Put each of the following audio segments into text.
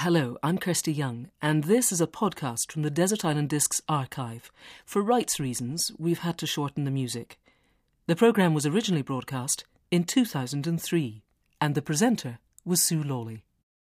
Hello, I'm Kirsty Young, and this is a podcast from the Desert Island Discs archive. For rights reasons, we've had to shorten the music. The programme was originally broadcast in 2003, and the presenter was Sue Lawley.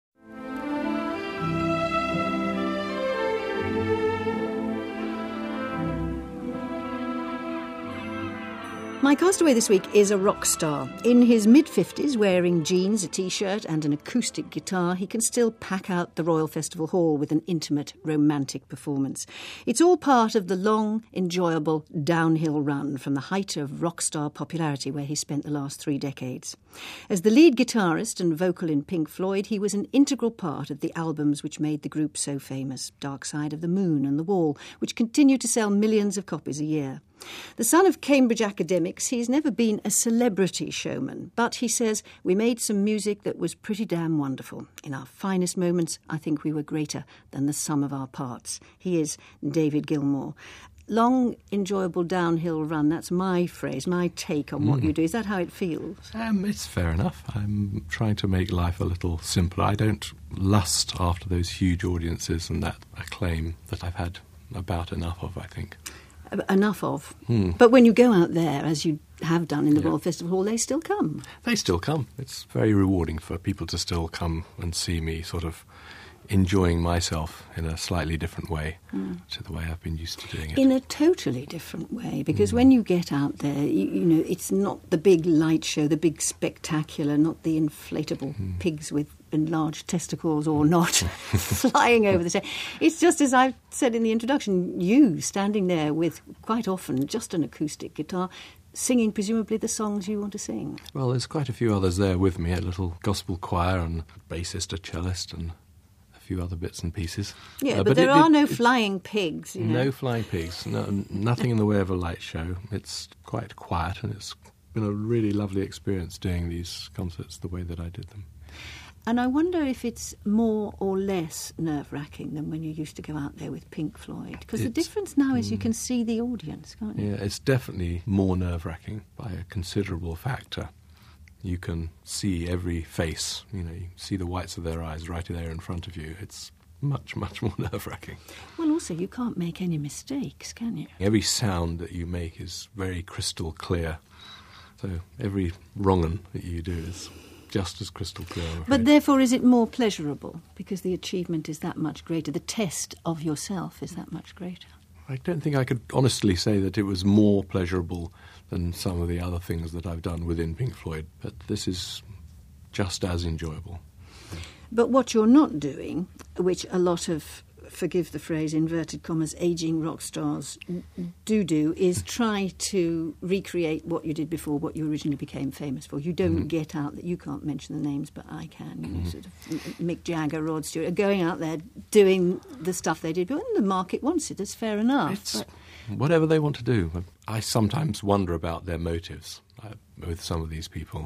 My castaway this week is a rock star. In his mid-50s, wearing jeans, a T-shirt and an acoustic guitar, he can still pack out the Royal Festival Hall with an intimate, romantic performance. It's all part of the long, enjoyable downhill run from the height of rock star popularity where he spent the last 3 decades. As the lead guitarist and vocal in Pink Floyd, he was an integral part of the albums which made the group so famous, Dark Side of the Moon and The Wall, which continue to sell millions of copies a year. The son of Cambridge academics, he's never been a celebrity showman, but he says, we made some music that was pretty damn wonderful. In our finest moments, I think we were greater than the sum of our parts. He is David Gilmour. Long, enjoyable downhill run, that's my phrase, my take on what you do. Is that how it feels? It's fair enough. I'm trying to make life a little simpler. I don't lust after those huge audiences and that acclaim that I've had about enough of, I think. Enough of. But when you go out there, as you have done in the Royal Festival Hall, they still come. They still come. It's very rewarding for people to still come and see me sort of enjoying myself in a slightly different way to the way I've been used to doing it. In a totally different way, because when you get out there, you know, it's not the big light show, the big spectacular, not the inflatable pigs with enlarged testicles or not flying over the stage. It's just as I said in the introduction, you standing there with quite often just an acoustic guitar, singing presumably the songs you want to sing. Well, there's quite a few others there with me, a little gospel choir and a bassist, a cellist and a few other bits and pieces. Yeah, but there are no flying pigs. You know? No flying pigs, nothing in the way of a light show. It's quite quiet and it's been a really lovely experience doing these concerts the way that I did them. And I wonder if it's more or less nerve-wracking than when you used to go out there with Pink Floyd. Because the difference now is you can see the audience, can't you? Yeah, it's definitely more nerve-wracking by a considerable factor. You can see every face, you know, you see the whites of their eyes right there in front of you. It's much, much more nerve-wracking. Well, also, you can't make any mistakes, can you? Every sound that you make is very crystal clear. So every wrong-un that you do is just as crystal clear. But therefore, is it more pleasurable? Because the achievement is that much greater. The test of yourself is that much greater. I don't think I could honestly say that it was more pleasurable than some of the other things that I've done within Pink Floyd, but this is just as enjoyable. But what you're not doing, which a lot of, forgive the phrase, inverted commas, ageing rock stars do, is try to recreate what you did before, what you originally became famous for. You don't get out that you can't mention the names, but I can. You know, sort of Mick Jagger, Rod Stewart, are going out there doing the stuff they did. But when the market wants it, it's fair enough. It's whatever they want to do. I sometimes wonder about their motives with some of these people.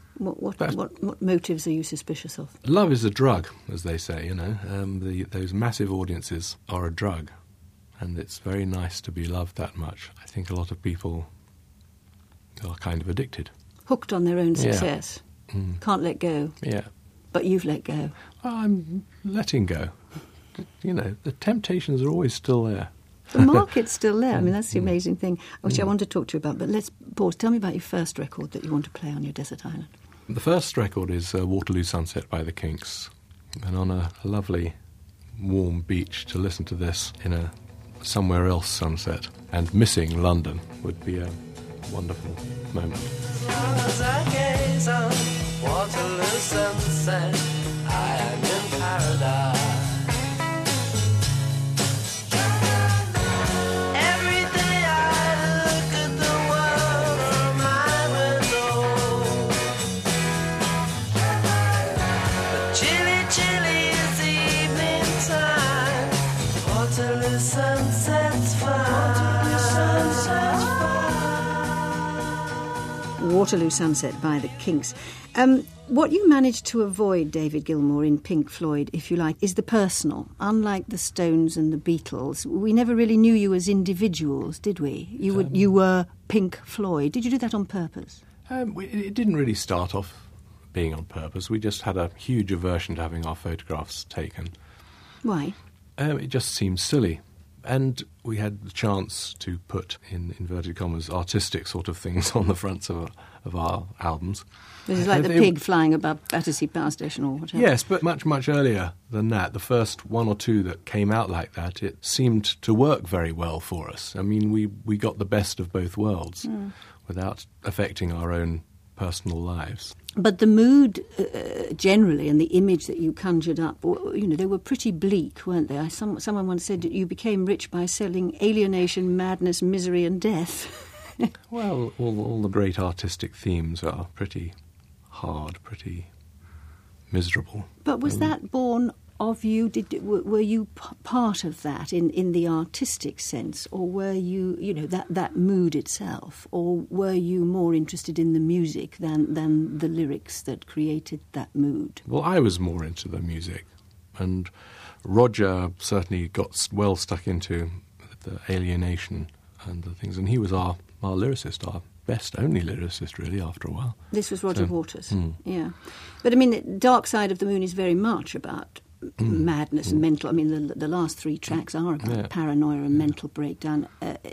What motives are you suspicious of? Love is a drug, as they say, you know. Those massive audiences are a drug, and it's very nice to be loved that much. I think a lot of people are kind of addicted. Hooked on their own success. Yeah. Can't let go. Yeah. But you've let go. Well, I'm letting go. You know, the temptations are always still there. The market's still there. I mean, that's the amazing thing, which I want to talk to you about. But let's pause. Tell me about your first record that you want to play on your desert island. The first record is Waterloo Sunset by the Kinks. And on a lovely, warm beach to listen to this in a somewhere else sunset and missing London would be a wonderful moment. As I gaze on Waterloo Sunset, I am in paradise. Waterloo Sunset by the Kinks. What you managed to avoid, David Gilmour, in Pink Floyd, if you like, is the personal. Unlike the Stones and the Beatles, we never really knew you as individuals, did we? You were Pink Floyd. Did you do that on purpose? It didn't really start off being on purpose. We just had a huge aversion to having our photographs taken. Why? It just seemed silly. And we had the chance to put, in inverted commas, artistic sort of things on the fronts of our albums. This is like the pig flying above Battersea Power Station or whatever. Yes, but much, much earlier than that. The first one or two that came out like that, it seemed to work very well for us. I mean, we got the best of both worlds without affecting our own personal lives. But the mood generally and the image that you conjured up, they were pretty bleak, weren't they? Someone once said that you became rich by selling alienation, madness, misery and death. Well, all the great artistic themes are pretty hard, pretty miserable. But was that born of you? Were you part of that in the artistic sense, or were you, that mood itself, or were you more interested in the music than the lyrics that created that mood? Well, I was more into the music, and Roger certainly got well stuck into the alienation and the things, and he was our lyricist, our best only lyricist, really, after a while. This was Roger Waters, yeah. But, I mean, Dark Side of the Moon is very much about madness and mental. I mean, the last three tracks are about paranoia and mental breakdown.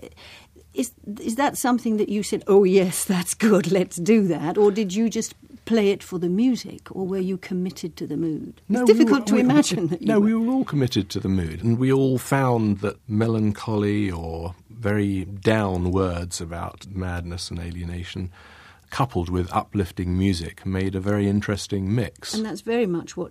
Is that something that you said, oh, yes, that's good, let's do that? Or did you just play it for the music, or were you committed to the mood? No, it's difficult to imagine that you were. We were all committed to the mood, and we all found that melancholy or very down words about madness and alienation, coupled with uplifting music, made a very interesting mix. And that's very much what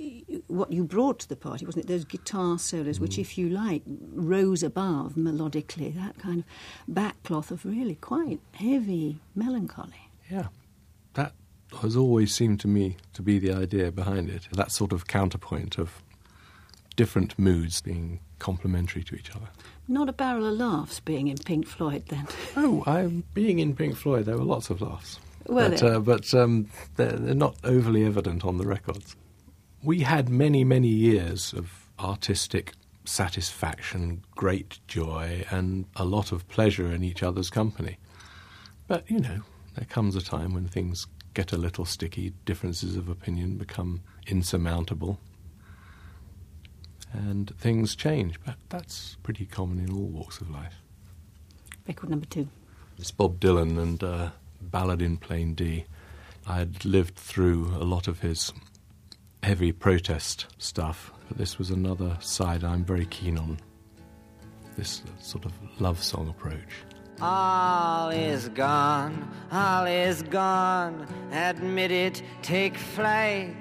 you brought to the party, wasn't it? Those guitar solos, which, if you like, rose above melodically, that kind of backcloth of really quite heavy melancholy. Yeah, that has always seemed to me to be the idea behind it, that sort of counterpoint of different moods being complementary to each other. Not a barrel of laughs being in Pink Floyd, then. Oh, being in Pink Floyd, there were lots of laughs. Well, but they're not overly evident on the records. We had many, many years of artistic satisfaction, great joy, and a lot of pleasure in each other's company. But, there comes a time when things get a little sticky, differences of opinion become insurmountable, and things change. But that's pretty common in all walks of life. Record number 2. It's Bob Dylan and Ballad in Plain D. I'd lived through a lot of his heavy protest stuff, but this was another side I'm very keen on, this sort of love song approach. All is gone, admit it, take flight.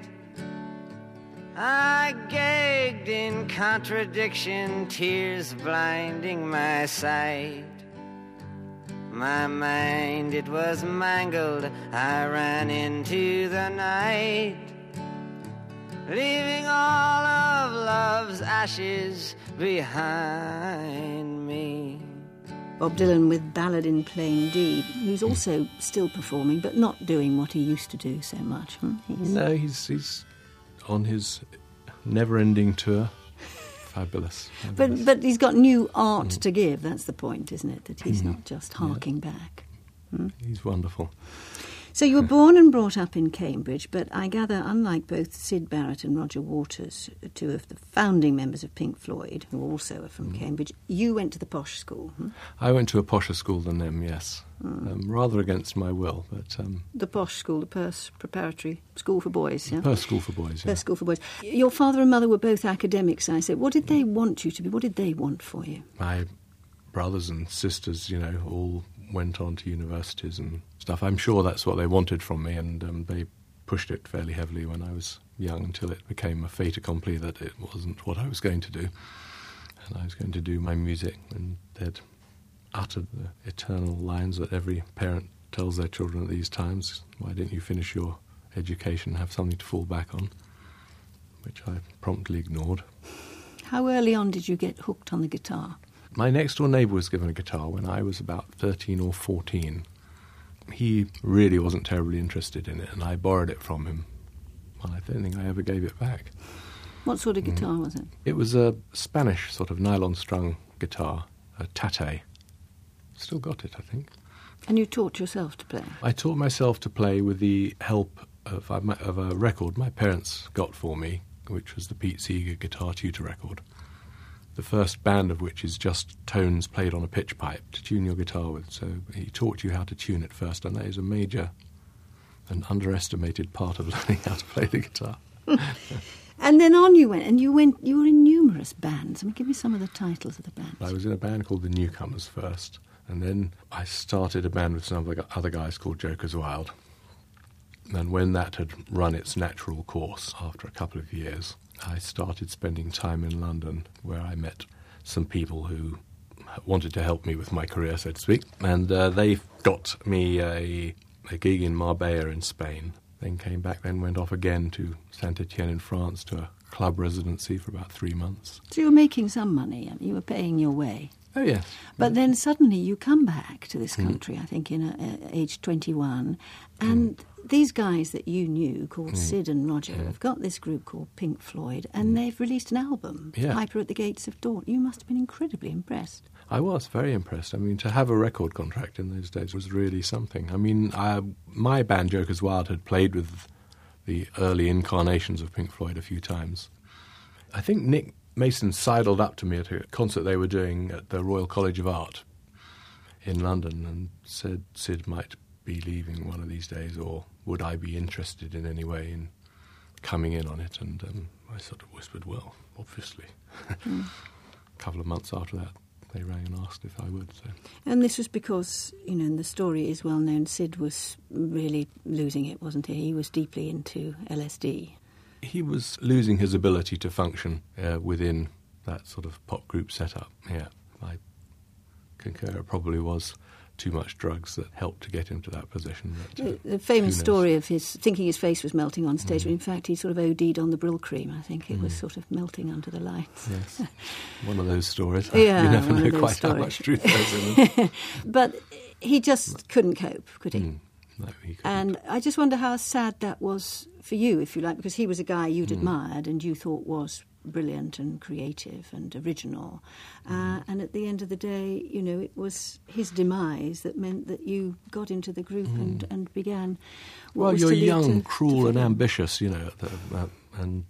I gagged in contradiction, tears blinding my sight. My mind, it was mangled, I ran into the night, leaving all of love's ashes behind me. Bob Dylan with Ballad in Plain D, who's also still performing, but not doing what he used to do so much. He's on his never-ending tour. Fabulous. But he's got new art to give, that's the point, isn't it? That he's not just harking back. He's wonderful. So you were born and brought up in Cambridge, but I gather, unlike both Syd Barrett and Roger Waters, two of the founding members of Pink Floyd, who also are from Cambridge, you went to the posh school. I went to a posher school than them, yes. Rather against my will, but... the posh school, the Perse Preparatory School for Boys, yeah? Perse School for Boys, yeah. Perse School for Boys. Your father and mother were both academics, I said. What did they want you to be? What did they want for you? My brothers and sisters, all went on to universities and stuff. I'm sure that's what they wanted from me, and they pushed it fairly heavily when I was young until it became a fait accompli that it wasn't what I was going to do. And I was going to do my music, and they'd uttered the eternal lines that every parent tells their children at these times: why didn't you finish your education and have something to fall back on? Which I promptly ignored. How early on did you get hooked on the guitar? My next-door neighbour was given a guitar when I was about 13 or 14. He really wasn't terribly interested in it, and I borrowed it from him. Well, I don't think I ever gave it back. What sort of guitar was it? It was a Spanish sort of nylon-strung guitar, a Tate. Still got it, I think. And you taught yourself to play? I taught myself to play with the help of a record my parents got for me, which was the Pete Seeger Guitar Tutor record, the first band of which is just tones played on a pitch pipe to tune your guitar with. So he taught you how to tune it first, and that is a major and underestimated part of learning how to play the guitar. And then on you went, and you were in numerous bands. I mean, give me some of the titles of the bands. I was in a band called the Newcomers first, and then I started a band with some other guys called Jokers Wild. And when that had run its natural course after a couple of years, I started spending time in London, where I met some people who wanted to help me with my career, so to speak. And they got me a gig in Marbella in Spain, then came back, then went off again to Saint-Étienne in France to a club residency for about 3 months. So you were making some money, I mean, you were paying your way. Oh, yes. But then suddenly you come back to this country, I think, in age 21, and these guys that you knew, called Sid and Roger, have got this group called Pink Floyd, and they've released an album, Piper at the Gates of Dawn. You must have been incredibly impressed. I was very impressed. I mean, to have a record contract in those days was really something. I mean, my band, Jokers Wild, had played with the early incarnations of Pink Floyd a few times. I think Nick Mason sidled up to me at a concert they were doing at the Royal College of Art in London and said Sid might be leaving one of these days, or would I be interested in any way in coming in on it? And I sort of whispered, well, obviously. A couple of months after that, they rang and asked if I would. So. And this was because, you know, and the story is well known, Sid was really losing it, wasn't he? He was deeply into LSD. He was losing his ability to function within that sort of pop group setup. Yeah, I concur. It probably was too much drugs that helped to get him to that position. But, the famous story of his thinking his face was melting on stage, but in fact he sort of OD'd on the Brill cream. I think it was sort of melting under the lights. Yes, one of those stories. Yeah, you never know quite stories. how much truth there's in them. But he just couldn't cope, could he? No, he couldn't. And I just wonder how sad that was for you, if you like, because he was a guy you'd admired and you thought was brilliant and creative and original. And at the end of the day, you know, it was his demise that meant that you got into the group and began what well, was you're to lead young, to cruel and freedom. ambitious, you know, and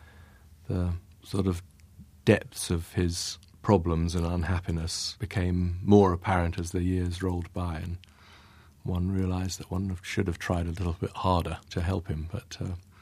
the sort of depths of his problems and unhappiness became more apparent as the years rolled by, and one realised that one should have tried a little bit harder to help him. But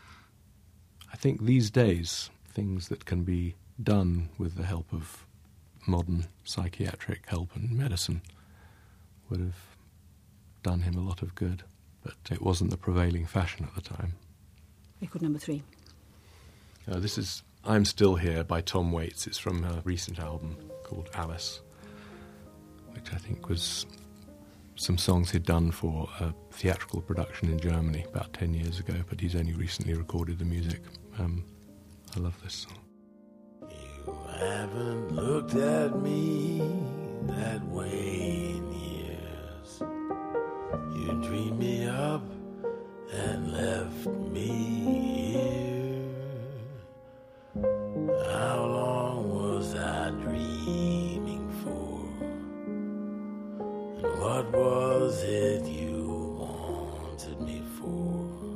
I think these days, things that can be done with the help of modern psychiatric help and medicine would have done him a lot of good. But it wasn't the prevailing fashion at the time. Record number 3. This is I'm Still Here by Tom Waits. It's from a recent album called Alice, which I think was some songs he'd done for a theatrical production in Germany about 10 years ago, but he's only recently recorded the music. I love this song. You haven't looked at me that way in years. You dreamed me up and left me here. How long was I dreaming for? And what was it you wanted me for?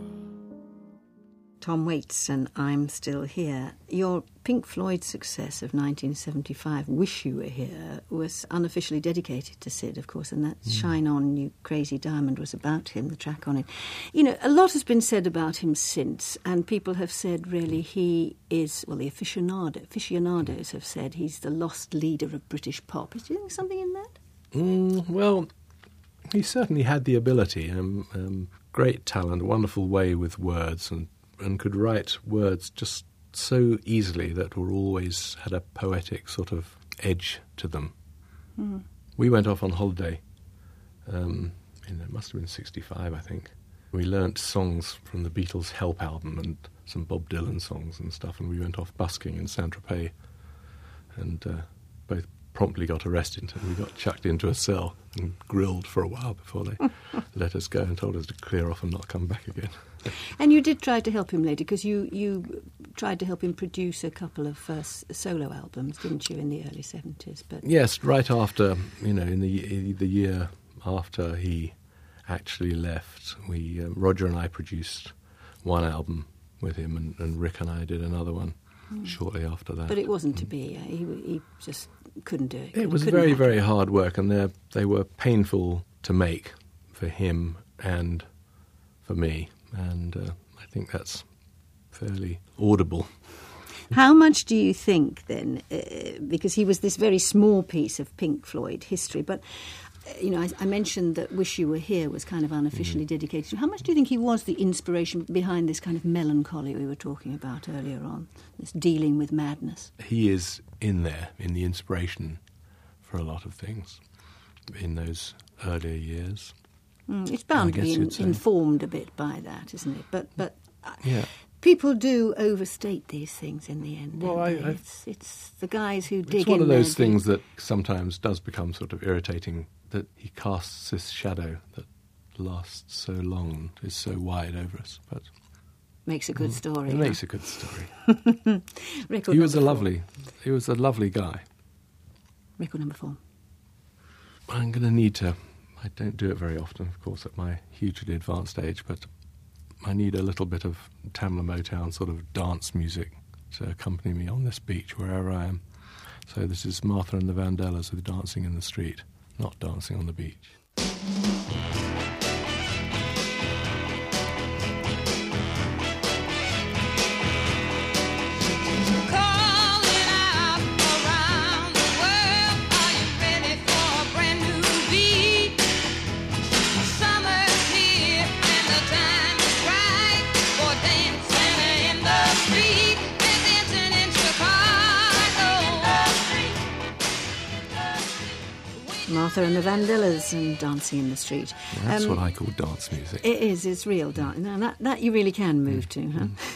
Tom Waits and I'm Still Here. Your Pink Floyd success of 1975, Wish You Were Here, was unofficially dedicated to Sid, of course, and that Shine On You Crazy Diamond was about him, the track on it. You know, a lot has been said about him since, and people have said really he is, well, the aficionados have said he's the lost leader of British pop. Do you think something in that? Well, he certainly had the ability, great talent, wonderful way with words, and could write words just so easily that were always had a poetic sort of edge to them. We went off on holiday, it must have been 65, I think. We learnt songs from the Beatles' Help album and some Bob Dylan songs and stuff, and we went off busking in Saint-Tropez, and both promptly got arrested, and we got chucked into a cell and grilled for a while before they let us go and told us to clear off and not come back again. And you did try to help him later, because you tried to help him produce a couple of solo albums, didn't you, in the early 70s? But yes, right after, in the year after he actually left, Roger and I produced one album with him, and Rick and I did another one shortly after that. But it wasn't to be. He just couldn't do it. It was very, very hard work, and they were painful to make for him and for me, and I think that's fairly audible. How much do you think, then, because he was this very small piece of Pink Floyd history, but, I mentioned that Wish You Were Here was kind of unofficially dedicated to him. How much do you think he was the inspiration behind this kind of melancholy we were talking about earlier on, this dealing with madness? He is in there, in the inspiration for a lot of things in those earlier years. It's bound to be informed a bit by that, isn't it? But yeah. People do overstate these things in the end. Well, it's the guys who dig in. It's one of those things that sometimes does become sort of irritating, that he casts this shadow that lasts so long and is so wide over us. But makes a good story. It makes a good story. Record he was a number 4. lovely guy. Record number 4. I'm going to need to. I don't do it very often, of course, at my hugely advanced age, but I need a little bit of Tamla Motown sort of dance music to accompany me on this beach, wherever I am. So this is Martha and the Vandellas with Dancing in the Street, not Dancing on the Beach. Martha and the Vandellas and Dancing in the Street. Well, that's what I call dance music. It is, it's real dance. Now, that you really can move to,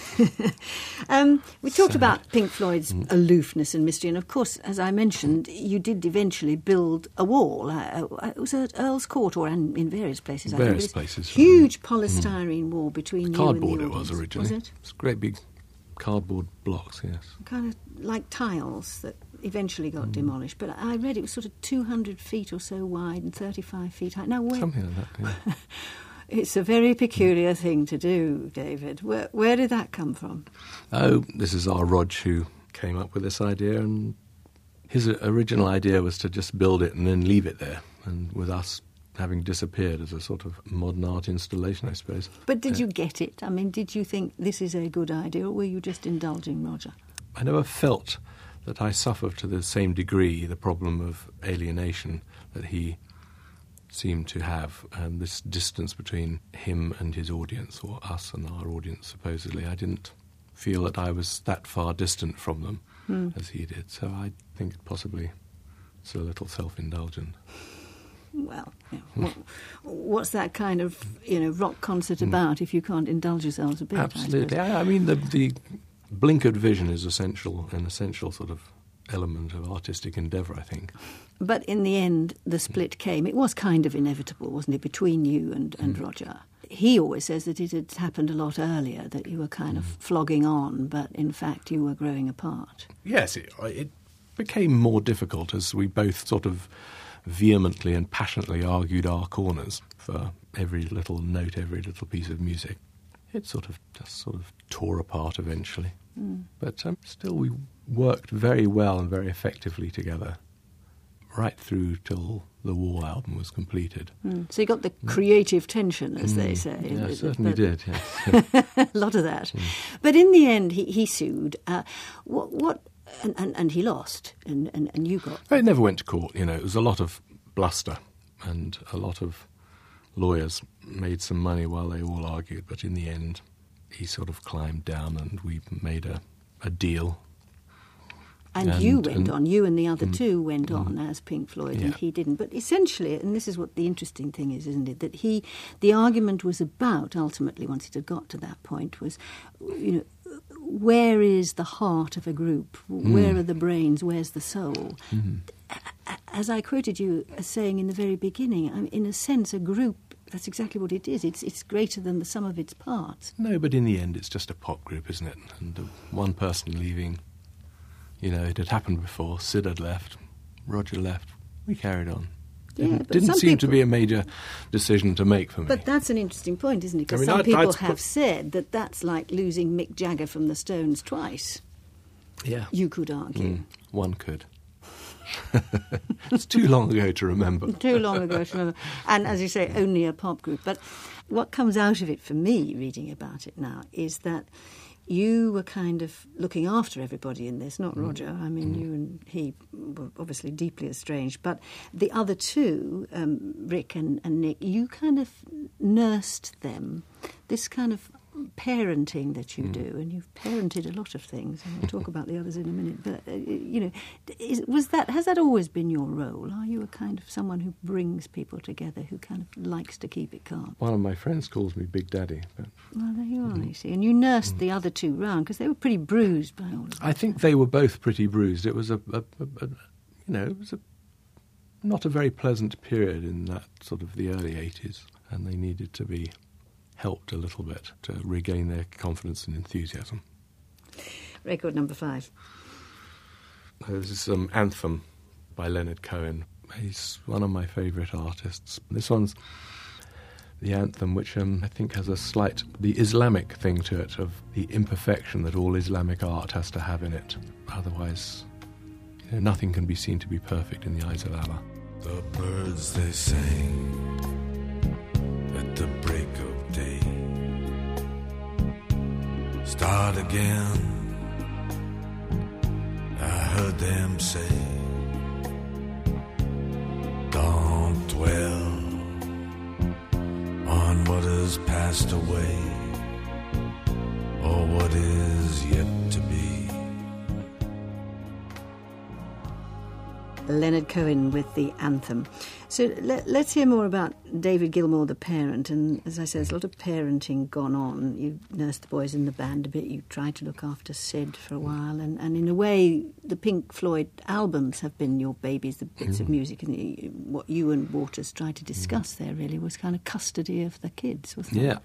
huh? We talked about Pink Floyd's aloofness and mystery, and of course, as I mentioned, you did eventually build a wall. It was at Earl's Court, or in various places. Various places. Huge polystyrene wall between you and the cardboard audience. It was originally. Was it? It's great big cardboard blocks, yes. Kind of like tiles that eventually got demolished, but I read it was sort of 200 feet or so wide and 35 feet high. Now, something like that, yeah. It's a very peculiar thing to do, David. Where did that come from? Oh, this is our Rog who came up with this idea, and his original idea was to just build it and then leave it there, and with us having disappeared as a sort of modern art installation, I suppose. But did you get it? I mean, did you think this is a good idea, or were you just indulging Roger? I never felt that I suffered to the same degree the problem of alienation that he seemed to have, and this distance between him and his audience, or us and our audience, supposedly. I didn't feel that I was that far distant from them as he did, so I think possibly it's a little self-indulgent. Well, what's that kind of rock concert about if you can't indulge yourselves a bit? Absolutely. I mean, the blinkered vision is an essential sort of element of artistic endeavour, I think. But in the end, the split came. It was kind of inevitable, wasn't it, between you and Roger? He always says that it had happened a lot earlier, that you were kind of flogging on, but in fact you were growing apart. Yes, it became more difficult as we both sort of vehemently and passionately argued our corners for every little note, every little piece of music. It just tore apart eventually. But still we worked very well and very effectively together right through till the Wall album was completed. So you got the creative tension, as they say. Yeah, I certainly did, yes. A lot of that. But in the end, he sued. And he lost, and you got... It never went to court, It was a lot of bluster, and a lot of lawyers made some money while they all argued, but in the end he sort of climbed down and we made a deal. And you went on, you and the other two went on as Pink Floyd, and he didn't. But essentially, and this is what the interesting thing is, isn't it, that the argument was about, ultimately, once it had got to that point, was, where is the heart of a group? Where are the brains? Where's the soul? As I quoted you as saying in the very beginning, in a sense, a group, that's exactly what it is. It's greater than the sum of its parts. No, but in the end, it's just a pop group, isn't it? And one person leaving, it had happened before. Sid had left, Roger left, we carried on. but didn't some seem to people- be a major decision to make for me. But that's an interesting point, isn't it? Because I mean, some I'd people put- have said that that's like losing Mick Jagger from the Stones twice, yeah, you could argue. one could. It's too long ago to remember. Too long ago to remember. And as you say, only a pop group. But what comes out of it for me, reading about it now, is that you were kind of looking after everybody in this, not Roger. I mean, you and he were obviously deeply estranged. But the other two, Rick and Nick, you kind of nursed them. This kind of parenting that you do, and you've parented a lot of things, and we'll talk about the others in a minute. But has that always been your role? Are you a kind of someone who brings people together, who kind of likes to keep it calm? One of my friends calls me Big Daddy. But Well, there you are, you see. And you nursed the other two round because they were pretty bruised by all of that. I think they were both pretty bruised. It was not a very pleasant period in that sort of the early 80s, and they needed to be helped a little bit to regain their confidence and enthusiasm. Record number 5. This is Anthem by Leonard Cohen. He's one of my favourite artists. This one's the anthem, which I think has the Islamic thing to it, of the imperfection that all Islamic art has to have in it. Otherwise, nothing can be seen to be perfect in the eyes of Allah. The birds they sing at the break of day. Start again, I heard them say. Don't dwell on what has passed away, or what is yet to be. Leonard Cohen with the anthem. So let's hear more about David Gilmour, the parent. And as I said, there's a lot of parenting gone on. You nursed the boys in the band a bit. You tried to look after Sid for a while. And in a way, the Pink Floyd albums have been your babies, the bits of music. And what you and Waters tried to discuss there really was kind of custody of the kids, wasn't it? Yeah.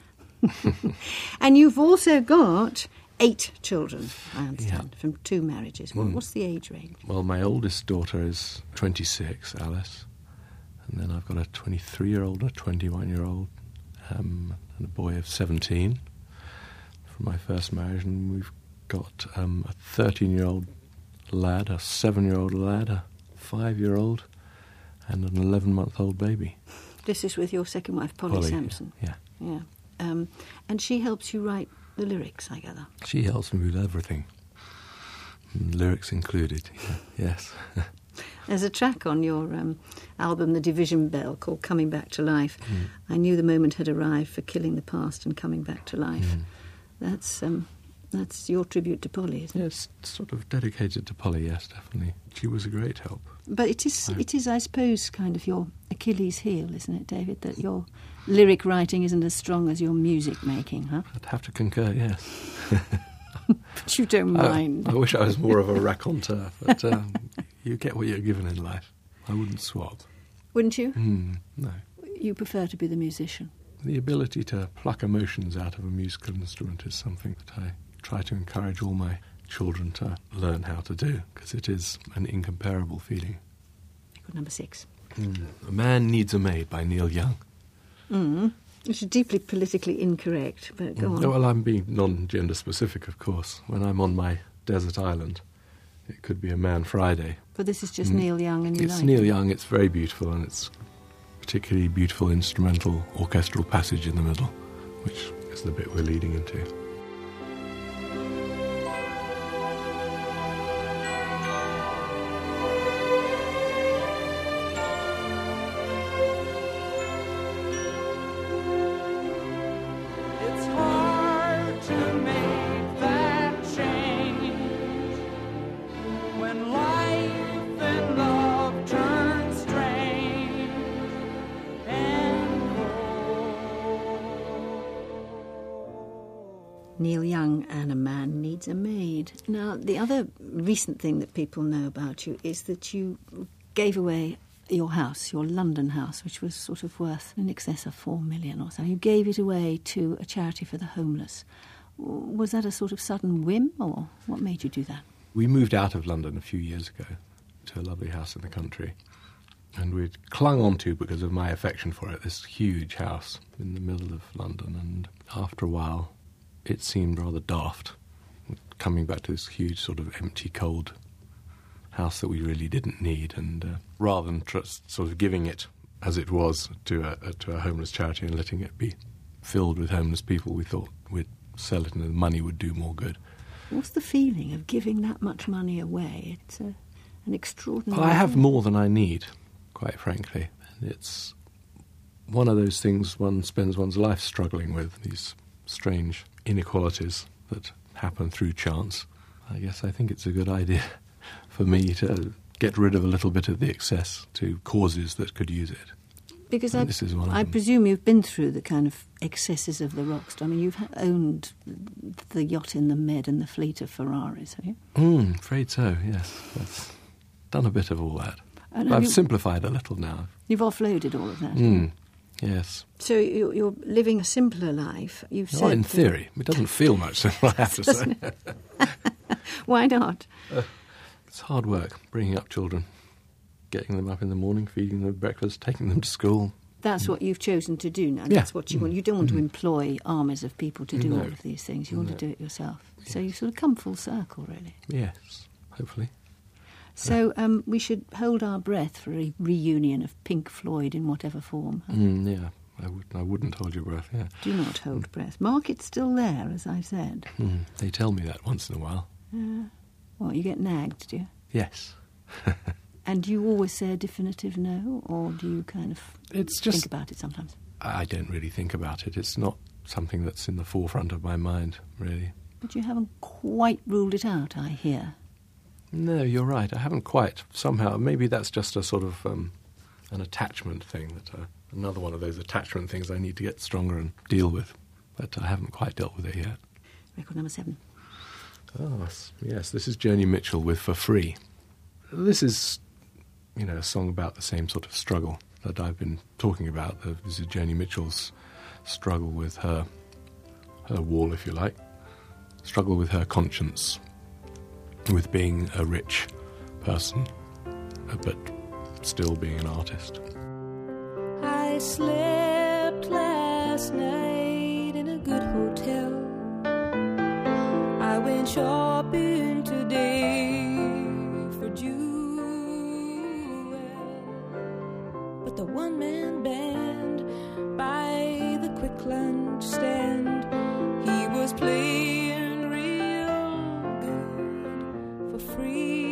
And you've also got 8 children, I understand, from 2 marriages. What's the age range? Well, my oldest daughter is 26, Alice. And then I've got a 23-year-old and a 21-year-old and a boy of 17 from my first marriage. And we've got a 13-year-old lad, a 7-year-old lad, a 5-year-old, and an 11-month-old baby. This is with your second wife, Polly Sampson. Yeah. Yeah. And she helps you write the lyrics, I gather. She helps me with everything, lyrics included. Yes. There's a track on your album, The Division Bell, called Coming Back to Life. I knew the moment had arrived for killing the past and coming back to life. That's your tribute to Polly, isn't it? Yes, sort of dedicated to Polly, yes, definitely. She was a great help. But it is, I suppose, kind of your Achilles heel, isn't it, David, that your lyric writing isn't as strong as your music making, huh? I'd have to concur, yes. But you don't mind. I wish I was more of a raconteur, but you get what you're given in life. I wouldn't swap. Wouldn't you? No. You prefer to be the musician? The ability to pluck emotions out of a musical instrument is something that I try to encourage all my children to learn how to do, because it is an incomparable feeling. Record number 6. A Man Needs a Maid by Neil Young. Which is deeply politically incorrect, but go on. Well, I'm being non-gender specific, of course. When I'm on my desert island, it could be a Man Friday. But this is just Neil Young, and you It's like Neil it. Young, it's very beautiful, and it's particularly beautiful instrumental orchestral passage in the middle, which is the bit we're leading into. It's hard to make that change when life and love turn strange and cold. Neil Young and A Man Needs a Maid. Now, the other recent thing that people know about you is that you gave away your house, your London house, which was sort of worth in excess of 4 million or so. You gave it away to a charity for the homeless. Was that a sort of sudden whim, or what made you do that? We moved out of London a few years ago to a lovely house in the country, and we'd clung on to, because of my affection for it, this huge house in the middle of London. And after a while, it seemed rather daft, coming back to this huge sort of empty, cold house that we really didn't need. And rather than sort of giving it as it was to a homeless charity and letting it be filled with homeless people, we thought we'd sell it and the money would do more good. What's the feeling of giving that much money away? It's an extraordinary... Well, I have more than I need, quite frankly. And it's one of those things one spends one's life struggling with, these strange inequalities that happen through chance. I guess I think it's a good idea for me to get rid of a little bit of the excess to causes that could use it. Because this is one of I them. presume you've been through the kind of excesses of the rock star. I mean, you've owned the yacht in the Med and the fleet of Ferraris, have you? Afraid so, yes. I've done a bit of all that. And But I've simplified a little now. You've offloaded all of that. Yes. So you're living a simpler life. You've said Oh, in theory. It doesn't feel much simple, I have to say. Why not? It's hard work, bringing up children, getting them up in the morning, feeding them breakfast, taking them to school. That's what you've chosen to do now. Yeah. That's what you want. You don't want to employ armies of people to do No. all of these things. You want to No. do it yourself. So you sort of come full circle, really. Yes, hopefully. So we should hold our breath for a reunion of Pink Floyd in whatever form. Huh? Yeah, I wouldn't hold your breath, yeah. Do not hold breath. Market's still there, as I said. They tell me that once in a while. What, you get nagged, do you? Yes. And do you always say a definitive no, or do you kind of It's think just... about it sometimes? I don't really think about it. It's not something that's in the forefront of my mind, really. But you haven't quite ruled it out, I hear. No, you're right. I haven't quite. Somehow, maybe that's just a sort of an attachment thing, another one of those attachment things I need to get stronger and deal with. But I haven't quite dealt with it yet. Record number 7. Oh, yes, this is Joni Mitchell with For Free. This is, a song about the same sort of struggle that I've been talking about. This is Joni Mitchell's struggle with her wall, if you like. Struggle with her conscience, with being a rich person, but still being an artist. I slept last night in a good hotel. I went shopping today for jewels, but the one-man band by the quick lunch stand, he was playing real good for free.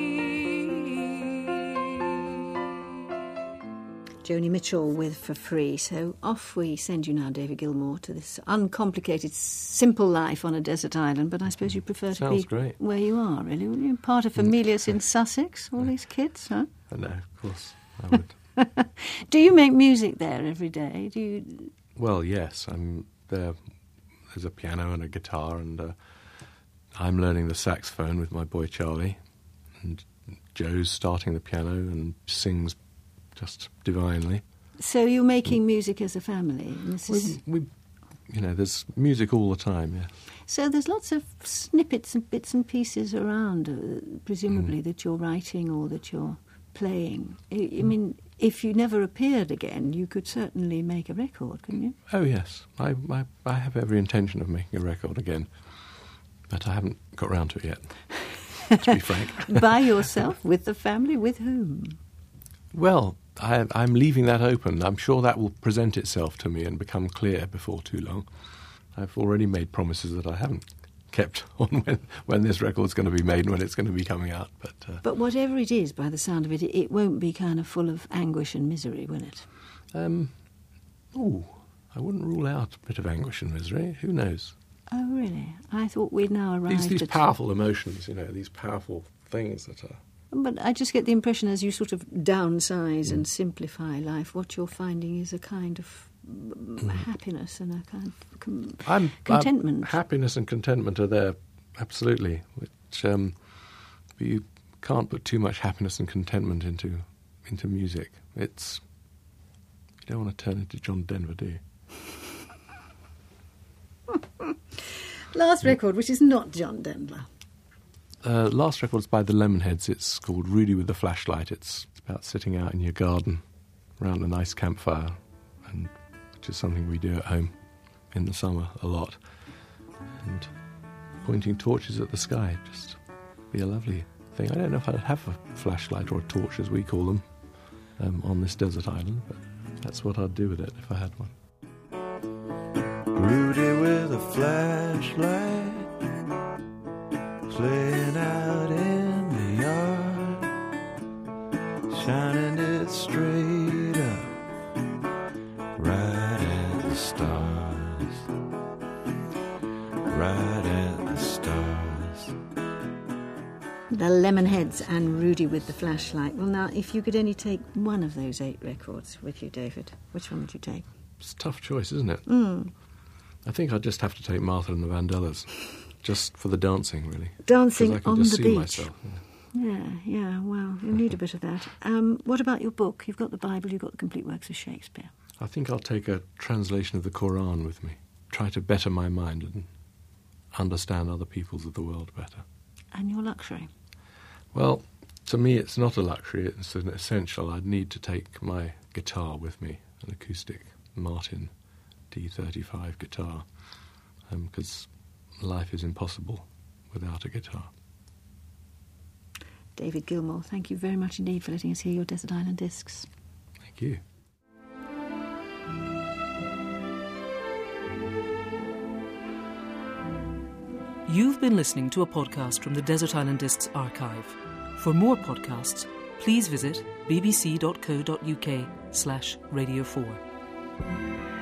Joni Mitchell with For Free. So off we send you now, David Gilmour, to this uncomplicated, simple life on a desert island. But I suppose you prefer to Sounds be great. where you are, really, wouldn't you? Part of Familius in Sussex, all these kids, huh? No, of course, I would. Do you make music there every day? Do you? Well, yes, I'm there. There's a piano and a guitar, and I'm learning the saxophone with my boy Charlie, and Joe's starting the piano and sings just divinely. So you're making music as a family? And this is... We there's music all the time, yeah. So there's lots of snippets and bits and pieces around, presumably, that you're writing or that you're playing. I mean, if you never appeared again, you could certainly make a record, couldn't you? Oh, yes. I have every intention of making a record again, but I haven't got round to it yet, to be frank. By yourself, with the family, with whom? Well, I'm leaving that open. I'm sure that will present itself to me and become clear before too long. I've already made promises that I haven't kept on when this record's going to be made and when it's going to be coming out. But whatever it is, by the sound of it, it won't be kind of full of anguish and misery, will it? I wouldn't rule out a bit of anguish and misery. Who knows? Oh, really? I thought we'd now arrived These at... powerful emotions, these powerful things that are... But I just get the impression as you sort of downsize and simplify life, what you're finding is a kind of happiness and a kind of contentment. Happiness and contentment are there, absolutely. Which but you can't put too much happiness and contentment into music. You don't want to turn into John Denver, do you? Last record, which is not John Denver. Last record's by the Lemonheads. It's called Rudy with the Flashlight. It's about sitting out in your garden around a nice campfire, and which is something we do at home in the summer a lot, and pointing torches at the sky, just be a lovely thing. I don't know if I'd have a flashlight or a torch, as we call them, on this desert island, but that's what I'd do with it if I had one. Rudy with a flashlight, playing out in the yard, shining it straight up, right at the stars, right at the stars. The Lemonheads and Rudy with the Flashlight. Well, now, if you could only take one of those 8 records with you, David, which one would you take? It's a tough choice, isn't it? I think I'd just have to take Martha and the Vandellas, just for the dancing, really. Dancing 'Cause I can on just the see beach. myself, Yeah, well, you'll need a bit of that. What about your book? You've got the Bible, you've got the complete works of Shakespeare. I think I'll take a translation of the Quran with me, try to better my mind and understand other peoples of the world better. And your luxury? Well, to me it's not a luxury, it's an essential. I'd need to take my guitar with me, an acoustic Martin D35 guitar, because life is impossible without a guitar. David Gilmour, thank you very much indeed for letting us hear your Desert Island Discs. Thank you. You've been listening to a podcast from the Desert Island Discs archive. For more podcasts, please visit bbc.co.uk/Radio 4.